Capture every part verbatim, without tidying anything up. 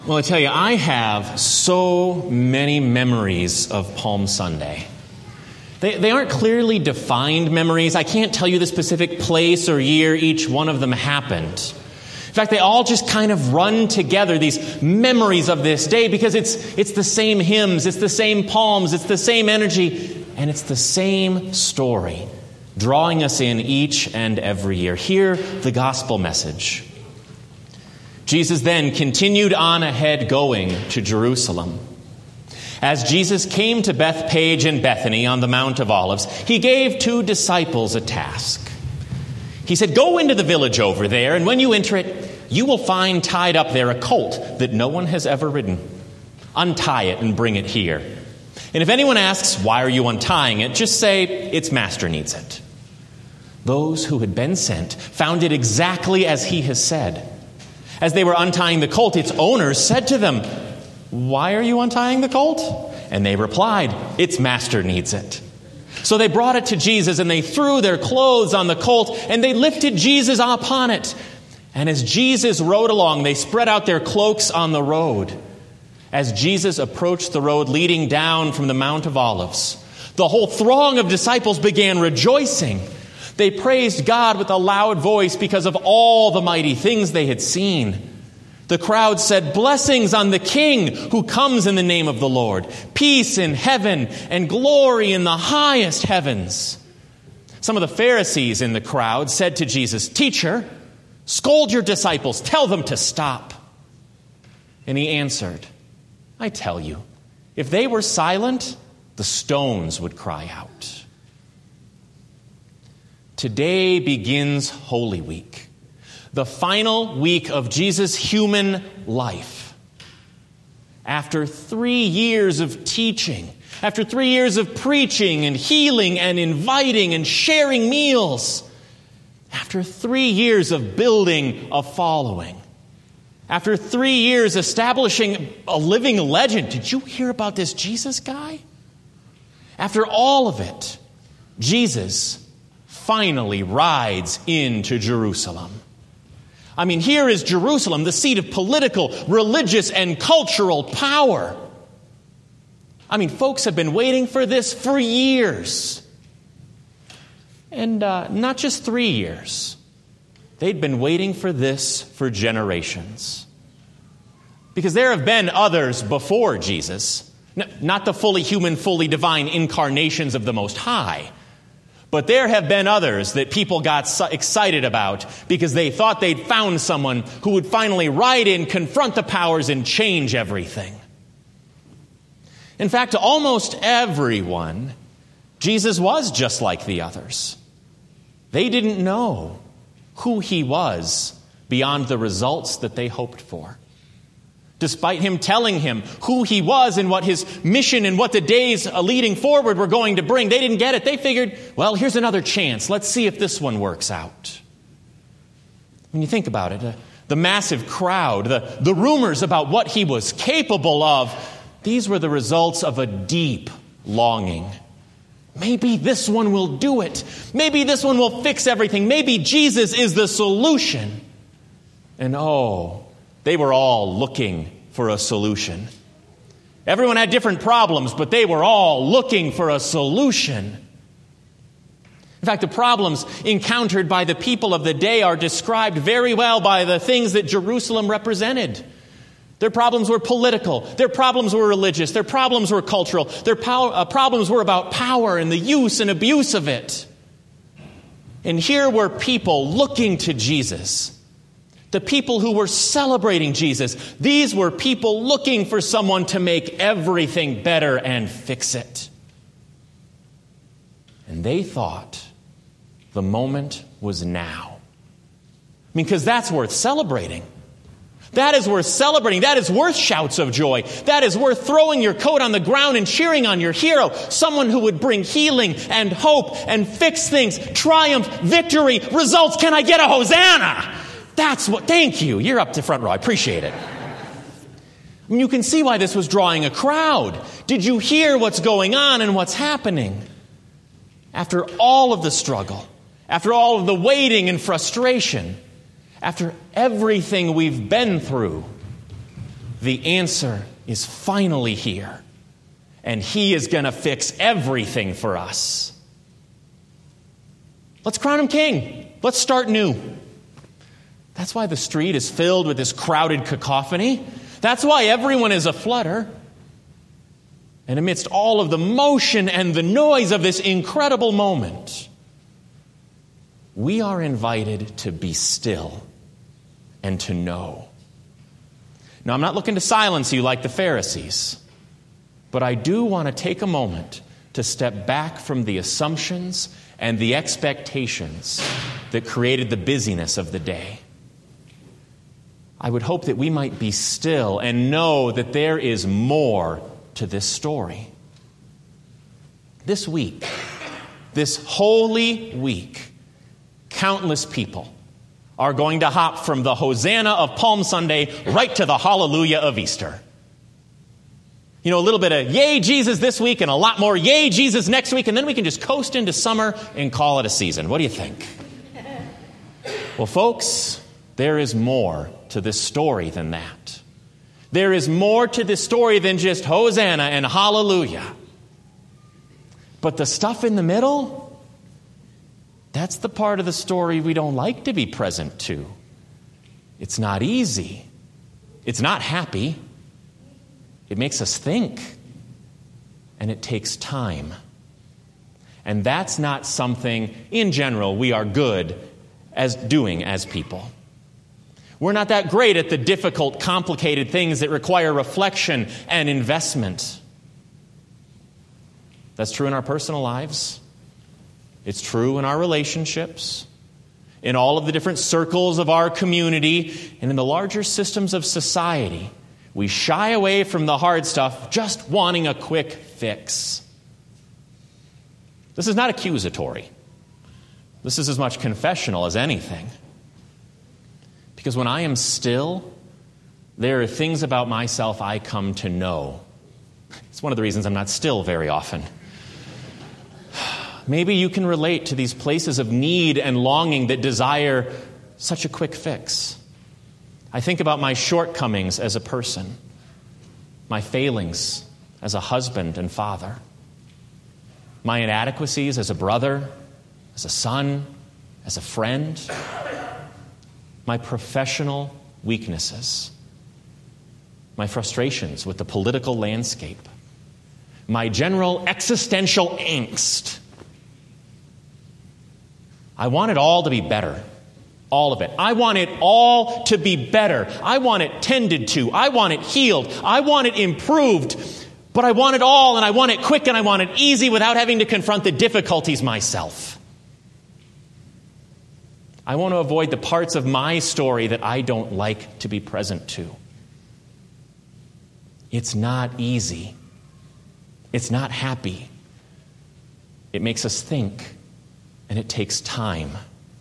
Well, I tell you, I have so many memories of Palm Sunday. They, they aren't clearly defined memories. I can't tell you the specific place or year each one of them happened. In fact, they all just kind of run together, these memories of this day, because it's it's the same hymns, it's the same palms, it's the same energy, and it's the same story, drawing us in each and every year. Hear the gospel message. Jesus then continued on ahead going to Jerusalem. As Jesus came to Bethpage and Bethany on the Mount of Olives, he gave two disciples a task. He said, "Go into the village over there, and when you enter it, you will find tied up there a colt that no one has ever ridden. Untie it and bring it here. And if anyone asks, 'Why are you untying it?' just say, 'Its master needs it.'" Those who had been sent found it exactly as he has said. As they were untying the colt, its owners said to them, "Why are you untying the colt?" And they replied, "Its master needs it." So they brought it to Jesus, and they threw their clothes on the colt, and they lifted Jesus upon it. And as Jesus rode along, they spread out their cloaks on the road. As Jesus approached the road leading down from the Mount of Olives, the whole throng of disciples began rejoicing. They praised God with a loud voice because of all the mighty things they had seen. The crowd said, "Blessings on the King who comes in the name of the Lord. Peace in heaven and glory in the highest heavens." Some of the Pharisees in the crowd said to Jesus, "Teacher, scold your disciples. Tell them to stop." And he answered, "I tell you, if they were silent, the stones would cry out." Today begins Holy Week, the final week of Jesus' human life. After three years of teaching, after three years of preaching and healing and inviting and sharing meals, after three years of building a following, after three years establishing a living legend, did you hear about this Jesus guy? After all of it, Jesus finally rides into Jerusalem. I mean, here is Jerusalem, the seat of political, religious, and cultural power. I mean, folks have been waiting for this for years. And uh, not just three years. They'd been waiting for this for generations. Because there have been others before Jesus. N- not the fully human, fully divine incarnations of the Most High. But there have been others that people got so excited about because they thought they'd found someone who would finally ride in, confront the powers, and change everything. In fact, to almost everyone, Jesus was just like the others. They didn't know who he was beyond the results that they hoped for. Despite him telling him who he was and what his mission and what the days leading forward were going to bring, they didn't get it. They figured, well, here's another chance. Let's see if this one works out. When you think about it, uh, the massive crowd, the, the rumors about what he was capable of, these were the results of a deep longing. Maybe this one will do it. Maybe this one will fix everything. Maybe Jesus is the solution. And oh, they were all looking for a solution. Everyone had different problems, but they were all looking for a solution. In fact, the problems encountered by the people of the day are described very well by the things that Jerusalem represented. Their problems were political. Their problems were religious. Their problems were cultural. Their power, uh, problems were about power and the use and abuse of it. And here were people looking to Jesus. The people who were celebrating Jesus. These were people looking for someone to make everything better and fix it. And they thought the moment was now. I mean, because that's worth celebrating. That is worth celebrating. That is worth shouts of joy. That is worth throwing your coat on the ground and cheering on your hero. Someone who would bring healing and hope and fix things. Triumph, victory, results. Can I get a Hosanna? That's what, thank you. You're up to front row. I appreciate it. I mean, you can see why this was drawing a crowd. Did you hear what's going on and what's happening? After all of the struggle, after all of the waiting and frustration, after everything we've been through, The answer is finally here. And he is going to fix everything for us. Let's crown him king. Let's start new. That's why the street is filled with this crowded cacophony. That's why everyone is aflutter. And amidst all of the motion and the noise of this incredible moment, we are invited to be still and to know. Now, I'm not looking to silence you like the Pharisees, but I do want to take a moment to step back from the assumptions and the expectations that created the busyness of the day. I would hope that we might be still and know that there is more to this story. This week, this holy week, countless people are going to hop from the Hosanna of Palm Sunday right to the Hallelujah of Easter. You know, a little bit of yay Jesus this week and a lot more yay Jesus next week, and then we can just coast into summer and call it a season. What do you think? Well, folks, there is more to this story than that. There is more to this story than just Hosanna and Hallelujah. But the stuff in the middle, that's the part of the story we don't like to be present to. It's not easy. It's not happy. It makes us think. And it takes time. And that's not something, in general, we are good as doing as people. We're not that great at the difficult, complicated things that require reflection and investment. That's true in our personal lives. It's true in our relationships, in all of the different circles of our community, and in the larger systems of society. We shy away from the hard stuff, just wanting a quick fix. This is not accusatory. This is as much confessional as anything. Because when I am still, there are things about myself I come to know. It's one of the reasons I'm not still very often. Maybe you can relate to these places of need and longing that desire such a quick fix. I think about my shortcomings as a person, my failings as a husband and father, my inadequacies as a brother, as a son, as a friend, my professional weaknesses, my frustrations with the political landscape, my general existential angst. I want it all to be better. All of it. I want it all to be better. I want it tended to. I want it healed. I want it improved. But I want it all, and I want it quick, and I want it easy without having to confront the difficulties myself. I want to avoid the parts of my story that I don't like to be present to. It's not easy. It's not happy. It makes us think, and it takes time.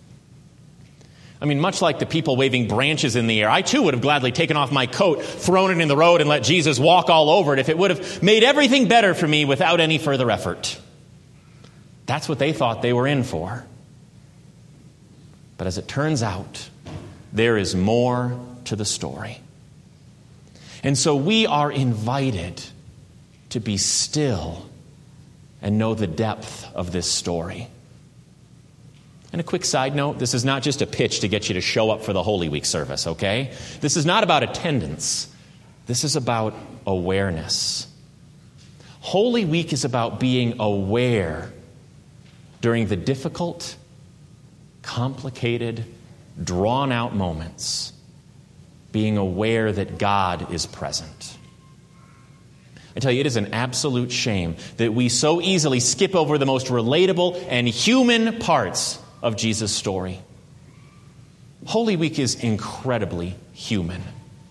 I mean, much like the people waving branches in the air, I too would have gladly taken off my coat, thrown it in the road, and let Jesus walk all over it if it would have made everything better for me without any further effort. That's what they thought they were in for. But as it turns out, there is more to the story. And so we are invited to be still and know the depth of this story. And a quick side note, this is not just a pitch to get you to show up for the Holy Week service, okay? This is not about attendance. This is about awareness. Holy Week is about being aware during the difficult, complicated, drawn-out moments, being aware that God is present. I tell you, it is an absolute shame that we so easily skip over the most relatable and human parts of Jesus' story. Holy Week is incredibly human.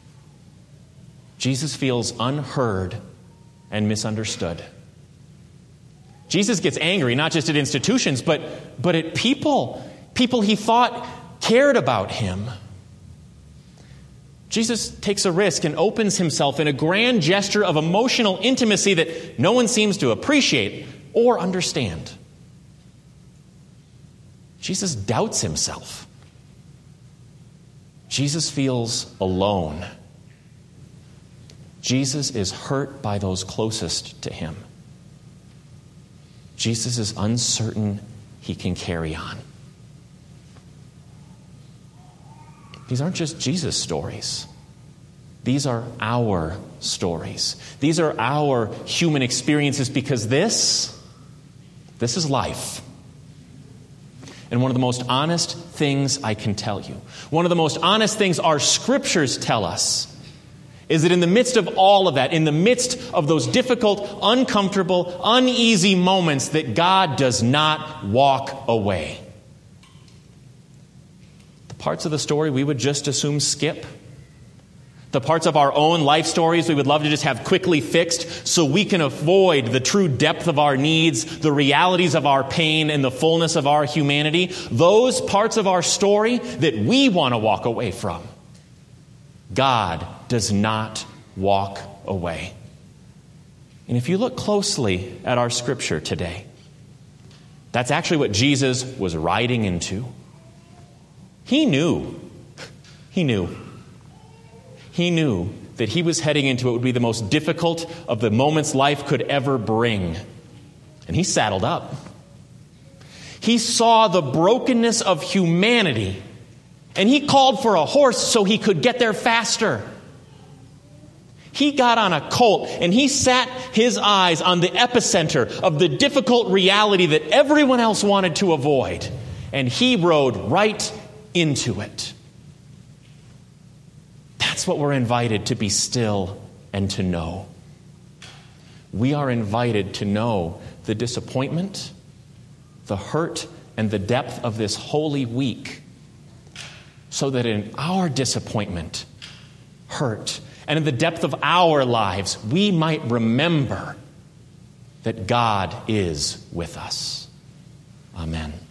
Jesus feels unheard and misunderstood. Jesus gets angry, not just at institutions, but, but at people. People he thought cared about him. Jesus takes a risk and opens himself in a grand gesture of emotional intimacy that no one seems to appreciate or understand. Jesus doubts himself. Jesus feels alone. Jesus is hurt by those closest to him. Jesus is uncertain he can carry on. These aren't just Jesus stories. These are our stories. These are our human experiences because this, this is life. And one of the most honest things I can tell you, one of the most honest things our scriptures tell us, is that in the midst of all of that, in the midst of those difficult, uncomfortable, uneasy moments, that God does not walk away. The parts of the story we would just assume skip. The parts of our own life stories we would love to just have quickly fixed so we can avoid the true depth of our needs, the realities of our pain, and the fullness of our humanity. Those parts of our story that we want to walk away from, God does not walk away. And if you look closely at our scripture today, that's actually what Jesus was riding into. He knew. He knew. He knew that he was heading into what would be the most difficult of the moments life could ever bring. And he saddled up. He saw the brokenness of humanity, and he called for a horse so he could get there faster. He got on a colt, and he sat his eyes on the epicenter of the difficult reality that everyone else wanted to avoid. And he rode right into it. That's what we're invited to be still and to know. We are invited to know the disappointment, the hurt, and the depth of this holy week, so that in our disappointment, hurt, and in the depth of our lives, we might remember that God is with us. Amen.